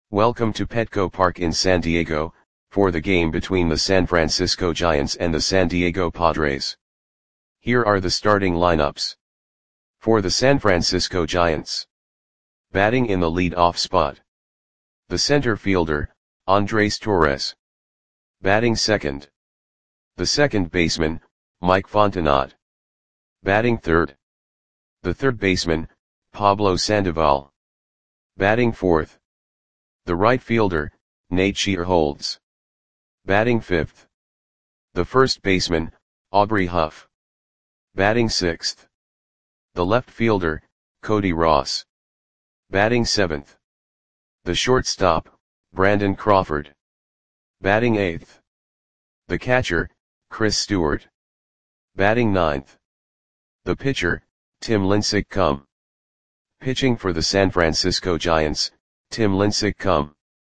Welcome to Petco Park in San Diego, for the game between the San Francisco Giants and the San Diego Padres. Here are the starting lineups. For the San Francisco Giants. Batting in the lead-off spot. The center fielder, Andres Torres. Batting second. The second baseman, Mike Fontenot. Batting third. The third baseman, Pablo Sandoval. Batting fourth. The right fielder, Nate Shearholtz. Batting fifth. The first baseman, Aubrey Huff. Batting sixth. The left fielder, Cody Ross. Batting seventh. The shortstop, Brandon Crawford. Batting eighth. The catcher, Chris Stewart. Batting ninth. The pitcher, Tim Lincecum. Pitching for the San Francisco Giants, Tim Lincecum.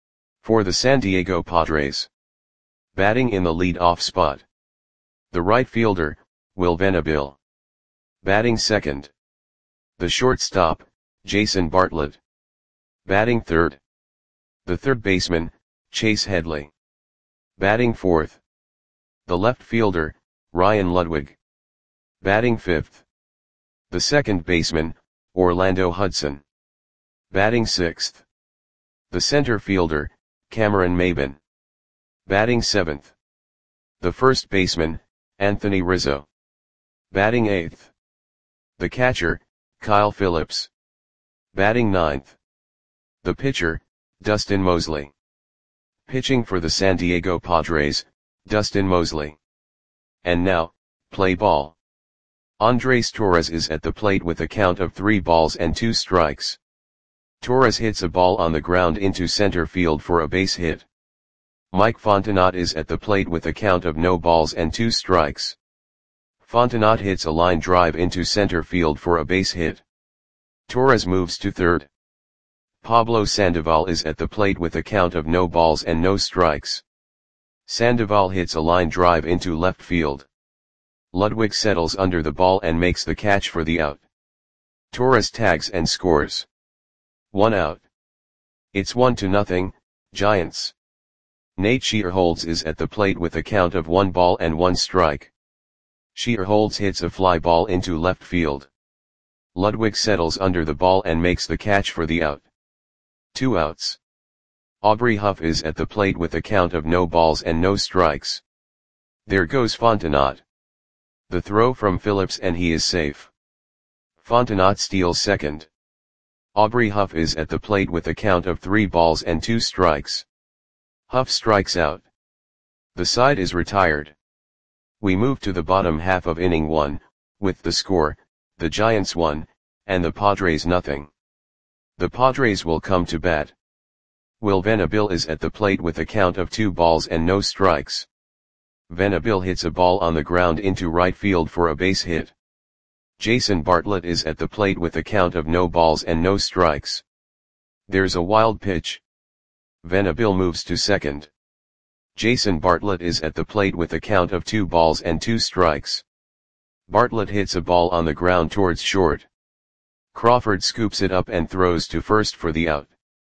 For the San Diego Padres. Batting in the lead-off spot. The right fielder, Will Venable. Batting second. The shortstop, Jason Bartlett. Batting third. The third baseman, Chase Headley. Batting fourth. The left fielder, Ryan Ludwig. Batting fifth. The second baseman, Orlando Hudson. Batting sixth. The center fielder, Cameron Maybin. Batting seventh. The first baseman, Anthony Rizzo. Batting eighth. The catcher, Kyle Phillips. Batting ninth. The pitcher, Dustin Mosley. Pitching for the San Diego Padres, Dustin Mosley. And now, play ball. Andres Torres is at the plate with a count of 3 balls and 2 strikes. Torres hits a ball on the ground into center field for a base hit. Mike Fontenot is at the plate with a count of no balls and 2 strikes. Fontenot hits a line drive into center field for a base hit. Torres moves to third. Pablo Sandoval is at the plate with a count of no balls and no strikes. Sandoval hits a line drive into left field. Ludwig settles under the ball and makes the catch for the out. Torres tags and scores. 1 out. It's 1-0, Giants. Nate Shearholtz is at the plate with a count of 1 ball and 1 strike. Shearholtz hits a fly ball into left field. Ludwig settles under the ball and makes the catch for the out. 2 outs. Aubrey Huff is at the plate with a count of no balls and no strikes. There goes Fontenot. The throw from Phillips and he is safe. Fontenot steals second. Aubrey Huff is at the plate with a count of 3 balls and 2 strikes. Huff strikes out. The side is retired. We move to the bottom half of inning 1, with the score, the Giants 1, and the Padres nothing. The Padres will come to bat. Will Venable is at the plate with a count of 2 balls and no strikes. Venable hits a ball on the ground into right field for a base hit. Jason Bartlett is at the plate with a count of no balls and no strikes. There's a wild pitch. Venable moves to second. Jason Bartlett is at the plate with a count of 2 balls and 2 strikes. Bartlett hits a ball on the ground towards short. Crawford scoops it up and throws to first for the out.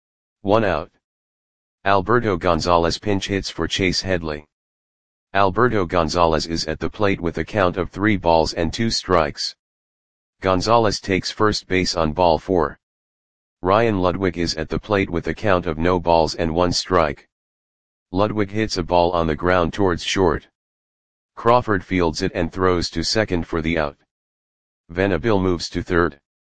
1 out. Alberto Gonzalez pinch hits for Chase Headley. Alberto Gonzalez is at the plate with a count of 3 balls and 2 strikes. Gonzalez takes first base on ball 4. Ryan Ludwig is at the plate with a count of no balls and 1 strike. Ludwig hits a ball on the ground towards short. Crawford fields it and throws to second for the out. Venable moves to third.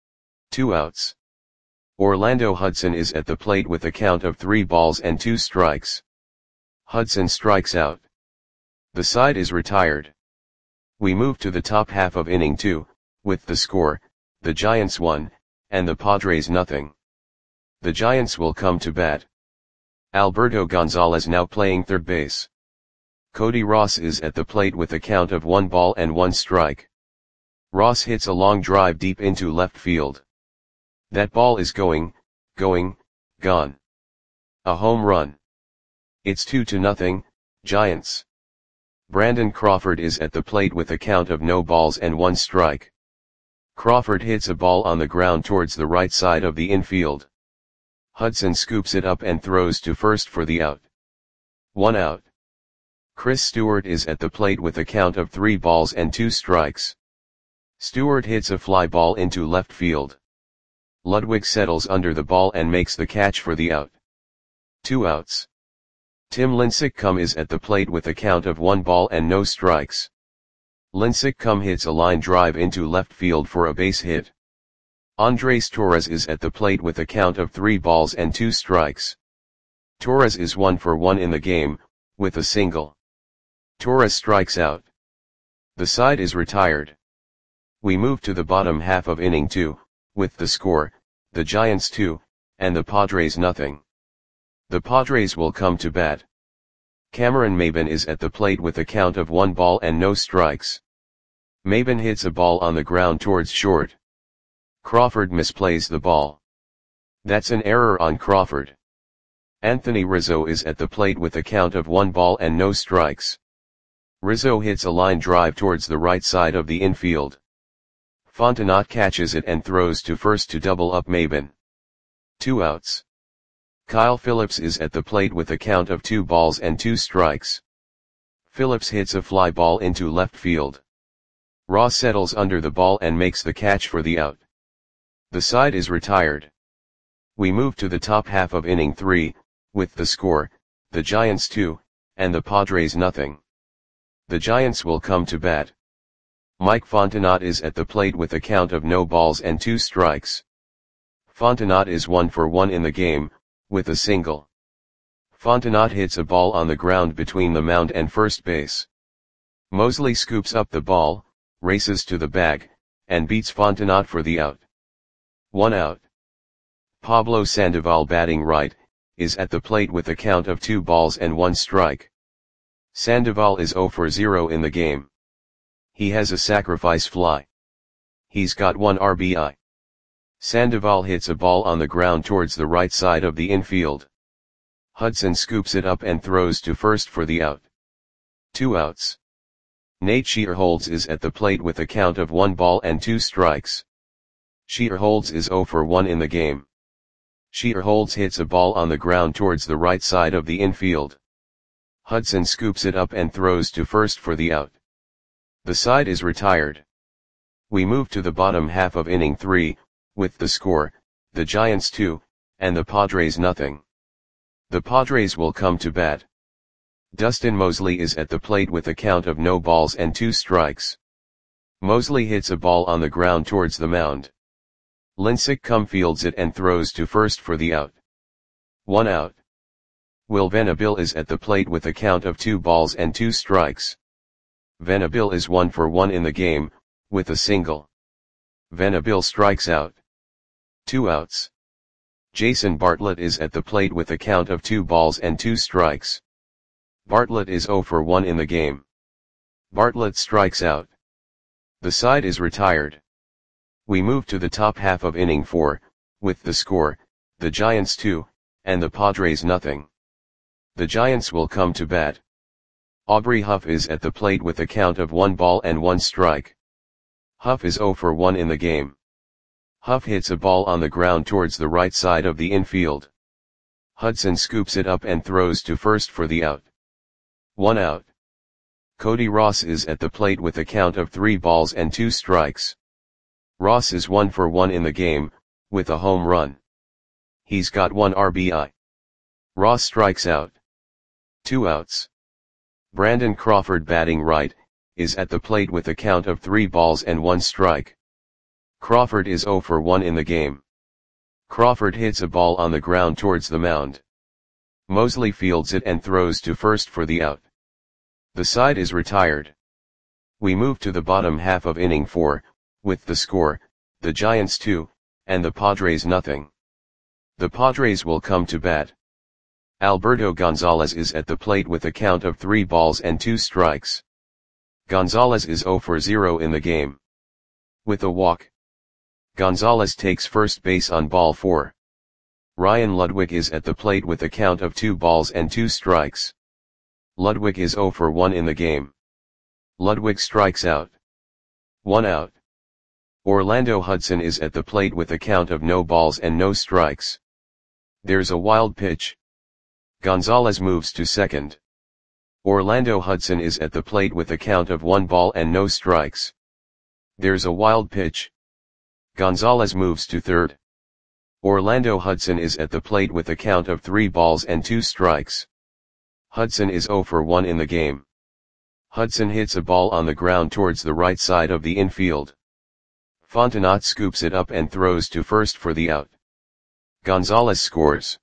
2 outs. Orlando Hudson is at the plate with a count of 3 balls and 2 strikes. Hudson strikes out. The side is retired. We move to the top half of inning 2, with the score, the Giants 1, and the Padres nothing. The Giants will come to bat. Alberto Gonzalez now playing third base. Cody Ross is at the plate with a count of 1 ball and 1 strike. Ross hits a long drive deep into left field. That ball is gone. A home run. It's 2-0, Giants. Brandon Crawford is at the plate with a count of no balls and 1 strike. Crawford hits a ball on the ground towards the right side of the infield. Hudson scoops it up and throws to first for the out. 1 out. Chris Stewart is at the plate with a count of 3 balls and 2 strikes. Stewart hits a fly ball into left field. Ludwig settles under the ball and makes the catch for the out. 2 outs. Tim Lincecum is at the plate with a count of 1 ball and no strikes. Lincecum hits a line drive into left field for a base hit. Andres Torres is at the plate with a count of 3 balls and 2 strikes. Torres is 1 for 1 in the game, with a single. Torres strikes out. The side is retired. We move to the bottom half of inning 2, with the score, the Giants 2, and the Padres nothing. The Padres will come to bat. Cameron Maybin is at the plate with a count of 1 ball and no strikes. Maybin hits a ball on the ground towards short. Crawford misplays the ball. That's an error on Crawford. Anthony Rizzo is at the plate with a count of 1 ball and no strikes. Rizzo hits a line drive towards the right side of the infield. Fontenot catches it and throws to first to double up Maybin. 2 outs. Kyle Phillips is at the plate with a count of 2 balls and 2 strikes. Phillips hits a fly ball into left field. Ross settles under the ball and makes the catch for the out. The side is retired. We move to the top half of inning 3, with the score, the Giants 2, and the Padres nothing. The Giants will come to bat. Mike Fontenot is at the plate with a count of no balls and 2 strikes. Fontenot is 1 for 1 in the game, with a single. Fontenot hits a ball on the ground between the mound and first base. Mosley scoops up the ball, races to the bag, and beats Fontenot for the out. 1 out. Pablo Sandoval, batting right, is at the plate with a count of 2 balls and 1 strike. Sandoval is 0 for 0 in the game. He has a sacrifice fly. He's got 1 RBI. Sandoval hits a ball on the ground towards the right side of the infield. Hudson scoops it up and throws to first for the out. 2 outs. Nate Shearholtz is at the plate with a count of 1 ball and 2 strikes. Shearholtz is 0 for 1 in the game. Shearholtz hits a ball on the ground towards the right side of the infield. Hudson scoops it up and throws to first for the out. The side is retired. We move to the bottom half of inning 3, with the score, the Giants 2, and the Padres nothing. The Padres will come to bat. Dustin Mosley is at the plate with a count of no balls and 2 strikes. Mosley hits a ball on the ground towards the mound. Lincecum fields it and throws to first for the out. 1 out. Will Venable is at the plate with a count of 2 balls and 2 strikes. Venable is 1 for 1 in the game, with a single. Venable strikes out. 2 outs. Jason Bartlett is at the plate with a count of 2 balls and 2 strikes. Bartlett is 0 for 1 in the game. Bartlett strikes out. The side is retired. We move to the top half of inning 4, with the score, the Giants 2, and the Padres nothing. The Giants will come to bat. Aubrey Huff is at the plate with a count of 1 ball and 1 strike. Huff is 0 for 1 in the game. Huff hits a ball on the ground towards the right side of the infield. Hudson scoops it up and throws to first for the out. 1 out. Cody Ross is at the plate with a count of 3 balls and 2 strikes. Ross is 1 for 1 in the game, with a home run. He's got 1 RBI. Ross strikes out. 2 outs. Brandon Crawford, batting right, is at the plate with a count of 3 balls and 1 strike. Crawford is 0 for 1 in the game. Crawford hits a ball on the ground towards the mound. Mosley fields it and throws to first for the out. The side is retired. We move to the bottom half of inning 4, with the score, the Giants 2, and the Padres nothing. The Padres will come to bat. Alberto Gonzalez is at the plate with a count of 3 balls and 2 strikes. Gonzalez is 0 for 0 in the game. With a walk. Gonzalez takes first base on ball 4. Ryan Ludwig is at the plate with a count of 2 balls and 2 strikes. Ludwig is 0 for 1 in the game. Ludwig strikes out. 1 out. Orlando Hudson is at the plate with a count of no balls and no strikes. There's a wild pitch. Gonzalez moves to second. Orlando Hudson is at the plate with a count of 1 ball and no strikes. There's a wild pitch. Gonzalez moves to third. Orlando Hudson is at the plate with a count of 3 balls and 2 strikes. Hudson is 0 for 1 in the game. Hudson hits a ball on the ground towards the right side of the infield. Fontenot scoops it up and throws to first for the out. Gonzalez scores.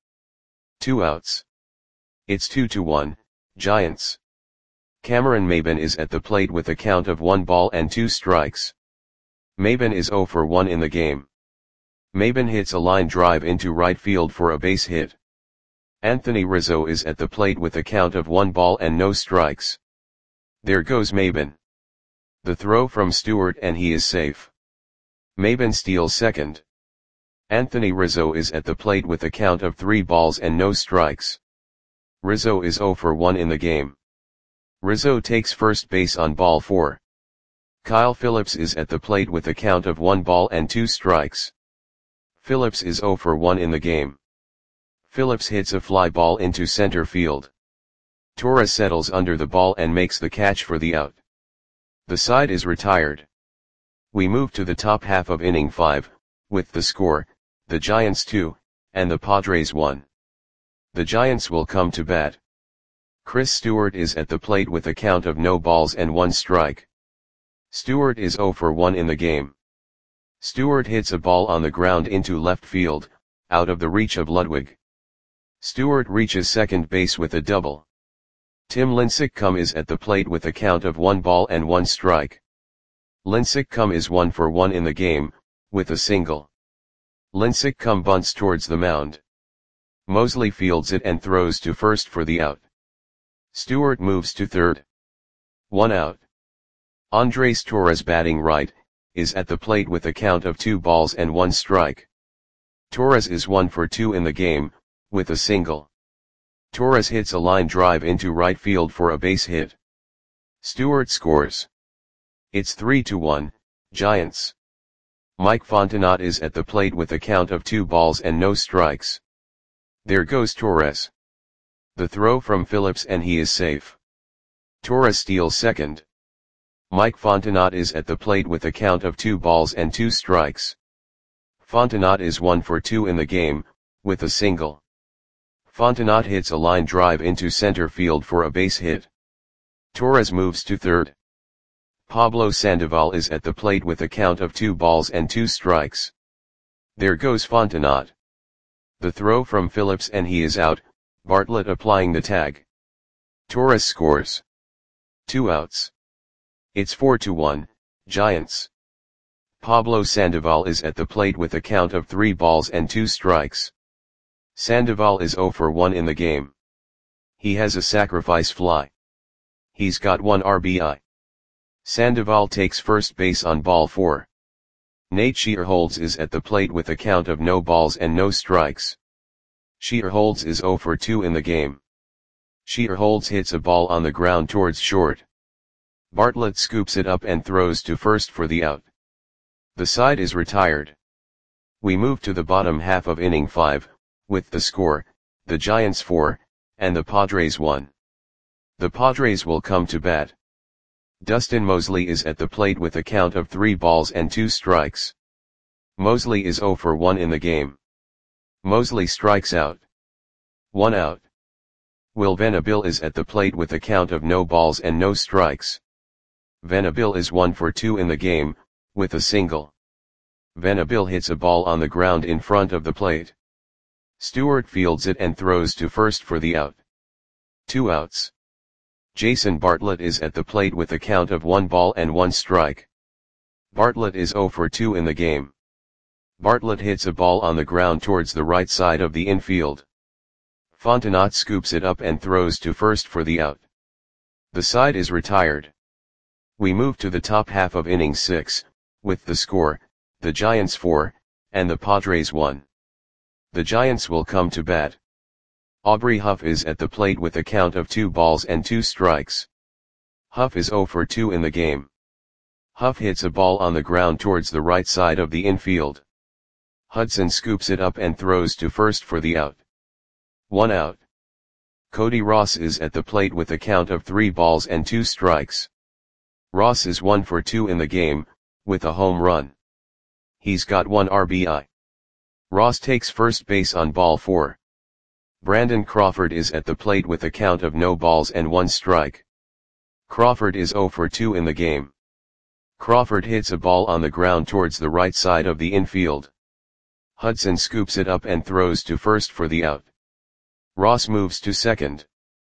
2 outs. It's 2-1, Giants. Cameron Maybin is at the plate with a count of 1 ball and 2 strikes. Maybin is 0 for 1 in the game. Maybin hits a line drive into right field for a base hit. Anthony Rizzo is at the plate with a count of 1 ball and no strikes. There goes Maybin. The throw from Stewart and he is safe. Maybin steals second. Anthony Rizzo is at the plate with a count of 3 balls and no strikes. Rizzo is 0 for 1 in the game. Rizzo takes first base on ball 4. Kyle Phillips is at the plate with a count of 1 ball and 2 strikes. Phillips is 0 for 1 in the game. Phillips hits a fly ball into center field. Torres settles under the ball and makes the catch for the out. The side is retired. We move to the top half of inning 5, with the score, the Giants 2, and the Padres 1. The Giants will come to bat. Chris Stewart is at the plate with a count of no balls and 1 strike. Stewart is 0 for 1 in the game. Stewart hits a ball on the ground into left field, out of the reach of Ludwig. Stewart reaches second base with a double. Tim Lincecum is at the plate with a count of 1 ball and 1 strike. Lincecum is 1 for 1 in the game, with a single. Lincecum bunts towards the mound. Mosley fields it and throws to first for the out. Stewart moves to third. 1 out. Andres Torres, batting right, is at the plate with a count of 2 balls and 1 strike. Torres is 1 for 2 in the game, with a single. Torres hits a line drive into right field for a base hit. Stewart scores. It's 3-1, Giants. Mike Fontenot is at the plate with a count of 2 balls and no strikes. There goes Torres. The throw from Phillips and he is safe. Torres steals second. Mike Fontenot is at the plate with a count of 2 balls and 2 strikes. Fontenot is 1 for 2 in the game, with a single. Fontenot hits a line drive into center field for a base hit. Torres moves to third. Pablo Sandoval is at the plate with a count of 2 balls and 2 strikes. There goes Fontenot. The throw from Phillips and he is out, Bartlett applying the tag. Torres scores. 2 outs. It's 4-1, Giants. Pablo Sandoval is at the plate with a count of 3 balls and 2 strikes. Sandoval is 0 for 1 in the game. He has a sacrifice fly. He's got 1 RBI. Sandoval takes first base on ball 4. Nate Shearholtz is at the plate with a count of no balls and no strikes. Shearholtz is 0 for 2 in the game. Shearholtz hits a ball on the ground towards short. Bartlett scoops it up and throws to first for the out. The side is retired. We move to the bottom half of inning 5, with the score, the Giants 4, and the Padres 1. The Padres will come to bat. Dustin Mosley is at the plate with a count of 3 balls and 2 strikes. Mosley is 0 for 1 in the game. Mosley strikes out. 1 out. Will Venable is at the plate with a count of no balls and no strikes. Venable is 1 for 2 in the game, with a single. Venable hits a ball on the ground in front of the plate. Stewart fields it and throws to first for the out. 2 outs. Jason Bartlett is at the plate with a count of 1 ball and 1 strike. Bartlett is 0 for 2 in the game. Bartlett hits a ball on the ground towards the right side of the infield. Fontenot scoops it up and throws to first for the out. The side is retired. We move to the top half of inning 6, with the score, the Giants 4, and the Padres 1. The Giants will come to bat. Aubrey Huff is at the plate with a count of 2 balls and 2 strikes. Huff is 0 for 2 in the game. Huff hits a ball on the ground towards the right side of the infield. Hudson scoops it up and throws to first for the out. 1 out. Cody Ross is at the plate with a count of 3 balls and 2 strikes. Ross is 1 for 2 in the game, with a home run. He's got 1 RBI. Ross takes first base on ball 4. Brandon Crawford is at the plate with a count of no balls and 1 strike. Crawford is 0 for 2 in the game. Crawford hits a ball on the ground towards the right side of the infield. Hudson scoops it up and throws to first for the out. Ross moves to second.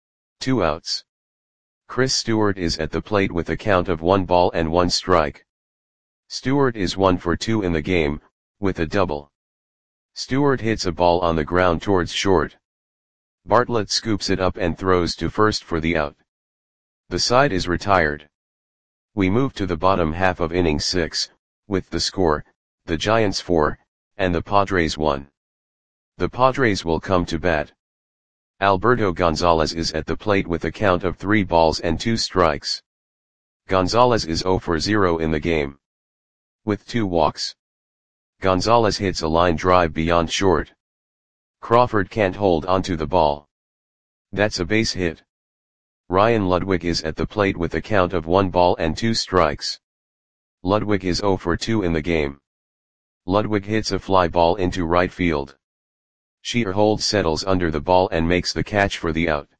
2 outs. Chris Stewart is at the plate with a count of 1 ball and 1 strike. Stewart is 1 for 2 in the game, with a double. Stewart hits a ball on the ground towards short. Bartlett scoops it up and throws to first for the out. The side is retired. We move to the bottom half of inning 6, with the score, the Giants 4, and the Padres 1. The Padres will come to bat. Alberto Gonzalez is at the plate with a count of 3 balls and 2 strikes. Gonzalez is 0 for 0 in the game. With 2 walks. Gonzalez hits a line drive beyond short. Crawford can't hold onto the ball. That's a base hit. Ryan Ludwig is at the plate with a count of 1 ball and 2 strikes. Ludwig is 0 for 2 in the game. Ludwig hits a fly ball into right field. Shearholtz settles under the ball and makes the catch for the out.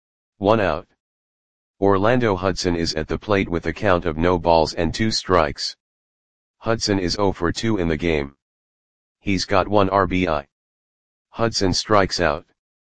1 out. Orlando Hudson is at the plate with a count of no balls and 2 strikes. Hudson is 0 for 2 in the game. He's got 1 RBI. Hudson strikes out.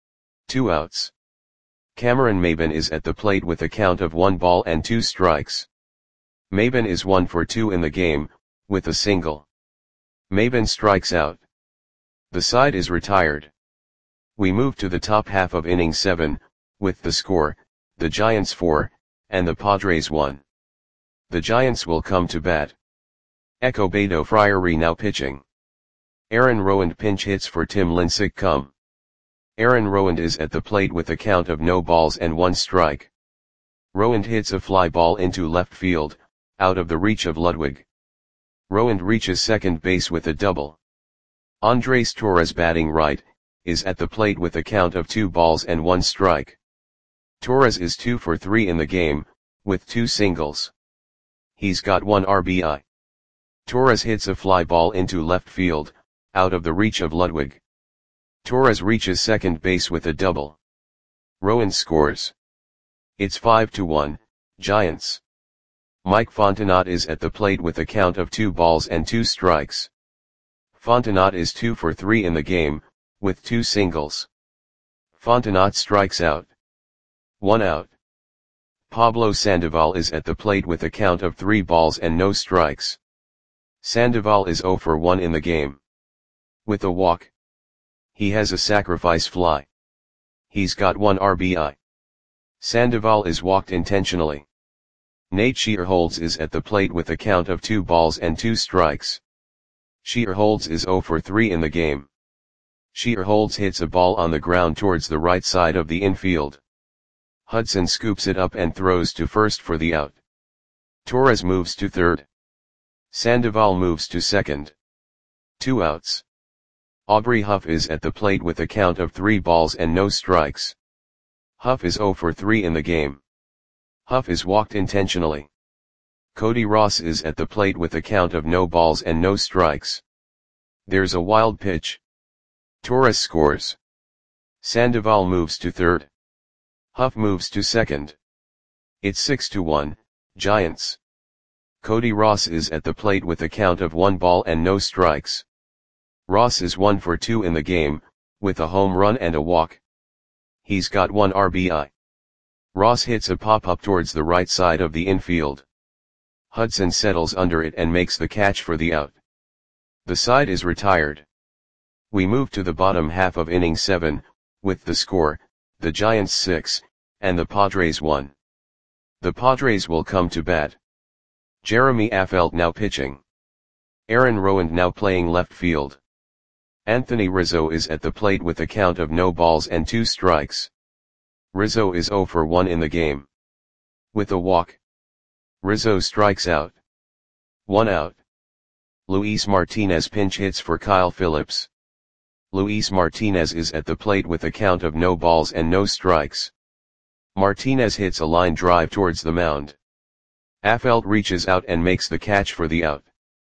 2 outs. Cameron Maybin is at the plate with a count of 1 ball and 2 strikes. Maybin is 1 for 2 in the game, with a single. Maybin strikes out. The side is retired. We move to the top half of inning 7, with the score, the Giants 4, and the Padres 1. The Giants will come to bat. Ecobedo Friary now pitching. Aaron Rowand pinch hits for Tim Lincecum. Aaron Rowand is at the plate with a count of no balls and 1 strike. Rowand hits a fly ball into left field, out of the reach of Ludwig. Rowand reaches second base with a double. Andres Torres batting right, is at the plate with a count of 2 balls and 1 strike. Torres is 2 for 3 in the game, with 2 singles. He's got 1 RBI. Torres hits a fly ball into left field, out of the reach of Ludwig. Torres reaches second base with a double. Rowand scores. It's 5-1, Giants. Mike Fontenot is at the plate with a count of 2 balls and 2 strikes. Fontenot is 2 for 3 in the game, with 2 singles. Fontenot strikes out. 1 out. Pablo Sandoval is at the plate with a count of 3 balls and no strikes. Sandoval is 0 for 1 in the game. With a walk. He has a sacrifice fly. He's got 1 RBI. Sandoval is walked intentionally. Nate Shearholtz is at the plate with a count of 2 balls and 2 strikes. Shearholtz is 0 for 3 in the game. Shearholtz hits a ball on the ground towards the right side of the infield. Hudson scoops it up and throws to first for the out. Torres moves to third. Sandoval moves to second. 2 outs. Aubrey Huff is at the plate with a count of 3 balls and no strikes. Huff is 0 for 3 in the game. Huff is walked intentionally. Cody Ross is at the plate with a count of no balls and no strikes. There's a wild pitch. Torres scores. Sandoval moves to third. Huff moves to second. It's 6-1, Giants. Cody Ross is at the plate with a count of 1 ball and no strikes. Ross is 1 for 2 in the game, with a home run and a walk. He's got 1 RBI. Ross hits a pop-up towards the right side of the infield. Hudson settles under it and makes the catch for the out. The side is retired. We move to the bottom half of inning 7, with the score, the Giants 6, and the Padres 1. The Padres will come to bat. Jeremy Affeldt now pitching. Aaron Rowand now playing left field. Anthony Rizzo is at the plate with a count of no balls and 2 strikes. Rizzo is 0 for 1 in the game. With a walk. Rizzo strikes out. 1 out. Luis Martinez pinch hits for Kyle Phillips. Luis Martinez is at the plate with a count of no balls and no strikes. Martinez hits a line drive towards the mound. Affeldt reaches out and makes the catch for the out.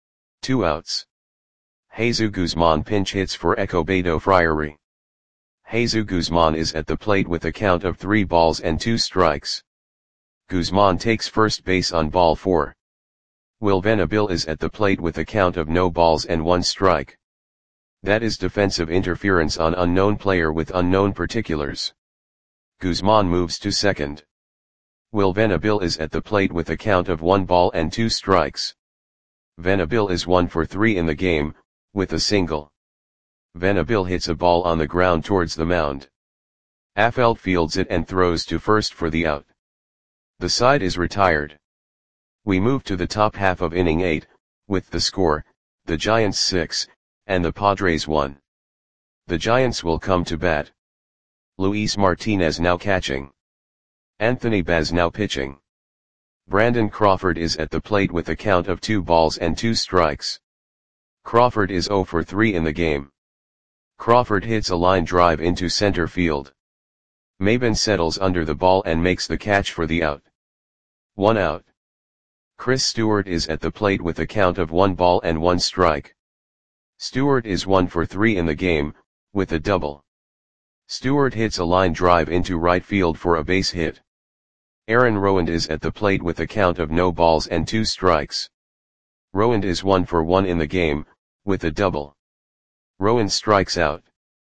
2 outs. Jesus Guzman pinch hits for Escobedo Friary. Jesus Guzman is at the plate with a count of 3 balls and 2 strikes. Guzman takes first base on ball 4. Will Venabil is at the plate with a count of no balls and 1 strike. That is defensive interference on unknown player with unknown particulars. Guzman moves to second. Will Venabil is at the plate with a count of 1 ball and 2 strikes. Venabil is 1 for 3 in the game, with a single. Venabil hits a ball on the ground towards the mound. Affeldt fields it and throws to first for the out. The side is retired. We move to the top half of inning 8, with the score, the Giants 6, and the Padres 1. The Giants will come to bat. Luis Martinez now catching. Anthony Baz now pitching. Brandon Crawford is at the plate with a count of 2 balls and 2 strikes. Crawford is 0 for 3 in the game. Crawford hits a line drive into center field. Maben settles under the ball and makes the catch for the out. 1 out. Chris Stewart is at the plate with a count of 1 ball and 1 strike. Stewart is 1 for 3 in the game, with a double. Stewart hits a line drive into right field for a base hit. Aaron Rowand is at the plate with a count of no balls and 2 strikes. Rowand is 1 for 1 in the game, with a double. Rowand strikes out.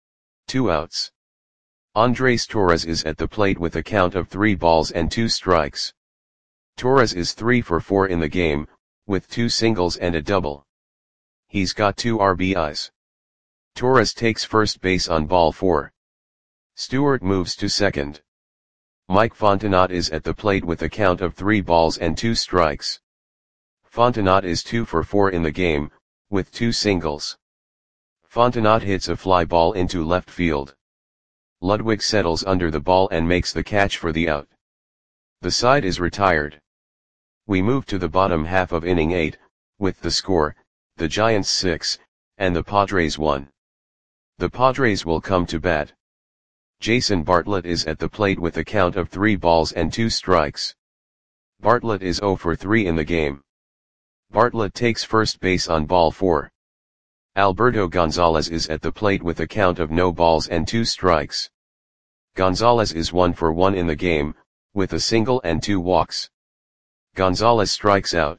2 outs. Andres Torres is at the plate with a count of 3 balls and 2 strikes. Torres is 3 for 4 in the game, with 2 singles and a double. He's got 2 RBIs. Torres takes first base on ball 4. Stewart moves to second. Mike Fontenot is at the plate with a count of 3 balls and 2 strikes. Fontenot is 2 for 4 in the game, with 2 singles. Fontenot hits a fly ball into left field. Ludwig settles under the ball and makes the catch for the out. The side is retired. We move to the bottom half of inning 8, with the score, the Giants 6, and the Padres 1. The Padres will come to bat. Jason Bartlett is at the plate with a count of 3 balls and 2 strikes. Bartlett is 0 for 3 in the game. Bartlett takes first base on ball 4. Alberto Gonzalez is at the plate with a count of no balls and 2 strikes. Gonzalez is 1 for 1 in the game, with a single and 2 walks. Gonzalez strikes out.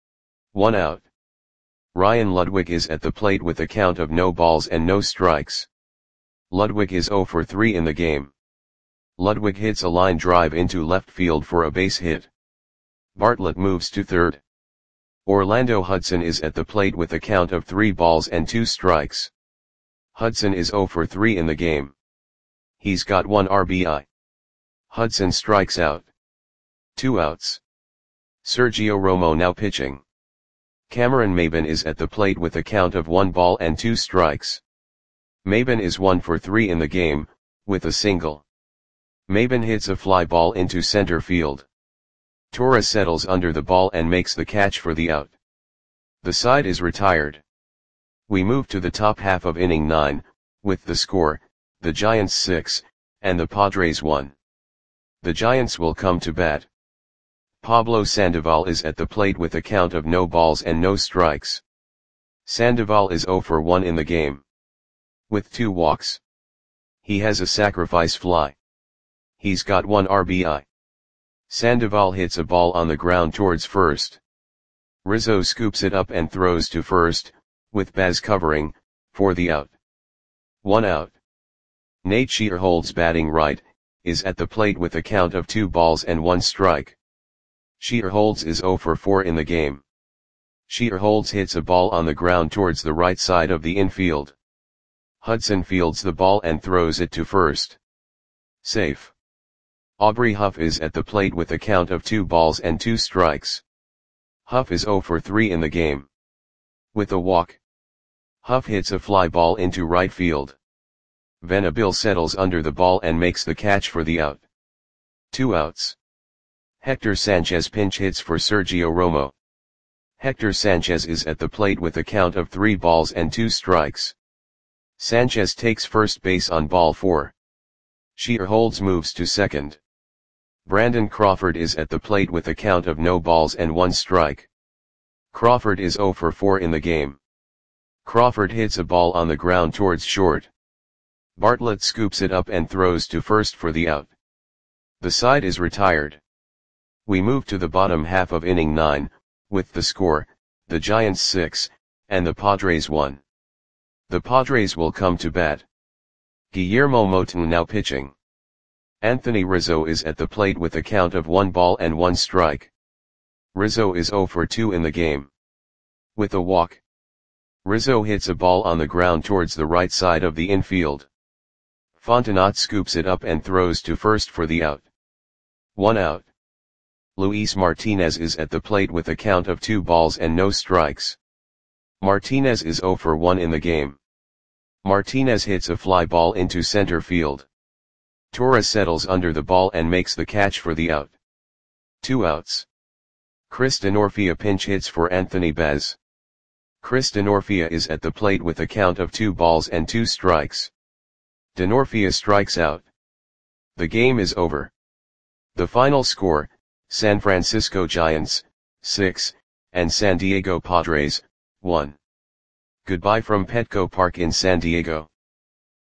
1 out. Ryan Ludwig is at the plate with a count of no balls and no strikes. Ludwig is 0 for 3 in the game. Ludwig hits a line drive into left field for a base hit. Bartlett moves to third. Orlando Hudson is at the plate with a count of 3 balls and 2 strikes. Hudson is 0 for 3 in the game. He's got 1 RBI. Hudson strikes out. 2 outs. Sergio Romo now pitching. Cameron Maben is at the plate with a count of 1 ball and 2 strikes. Maben is 1 for 3 in the game, with a single. Maben hits a fly ball into center field. Torres settles under the ball and makes the catch for the out. The side is retired. We move to the top half of inning 9, with the score, the Giants 6, and the Padres 1. The Giants will come to bat. Pablo Sandoval is at the plate with a count of no balls and no strikes. Sandoval is 0 for 1 in the game. With 2 walks. He has a sacrifice fly. He's got 1 RBI. Sandoval hits a ball on the ground towards first. Rizzo scoops it up and throws to first, with Baz covering, for the out. 1 out. Nate Scheerholtz batting right, is at the plate with a count of 2 balls and 1 strike. Scheerholtz is 0 for 4 in the game. Scheerholtz hits a ball on the ground towards the right side of the infield. Hudson fields the ball and throws it to first. Safe. Aubrey Huff is at the plate with a count of 2 balls and 2 strikes. Huff is 0 for 3 in the game. With a walk. Huff hits a fly ball into right field. Venabil settles under the ball and makes the catch for the out. 2 outs. Hector Sanchez pinch hits for Sergio Romo. Hector Sanchez is at the plate with a count of 3 balls and 2 strikes. Sanchez takes first base on ball 4. Shear holds moves to second. Brandon Crawford is at the plate with a count of no balls and 1 strike. Crawford is 0 for 4 in the game. Crawford hits a ball on the ground towards short. Bartlett scoops it up and throws to first for the out. The side is retired. We move to the bottom half of inning 9, with the score, the Giants 6, and the Padres 1. The Padres will come to bat. Guillermo Moton now pitching. Anthony Rizzo is at the plate with a count of 1 ball and 1 strike. Rizzo is 0 for 2 in the game. With a walk, Rizzo hits a ball on the ground towards the right side of the infield. Fontenot scoops it up and throws to first for the out. 1 out. Luis Martinez is at the plate with a count of 2 balls and no strikes. Martinez is 0 for 1 in the game. Martinez hits a fly ball into center field. Torres settles under the ball and makes the catch for the out. 2 outs. Chris Denorfia pinch hits for Anthony Baz. Chris Denorfia is at the plate with a count of 2 balls and 2 strikes. Denorfia strikes out. The game is over. The final score, San Francisco Giants, 6, and San Diego Padres, 1. Goodbye from Petco Park in San Diego.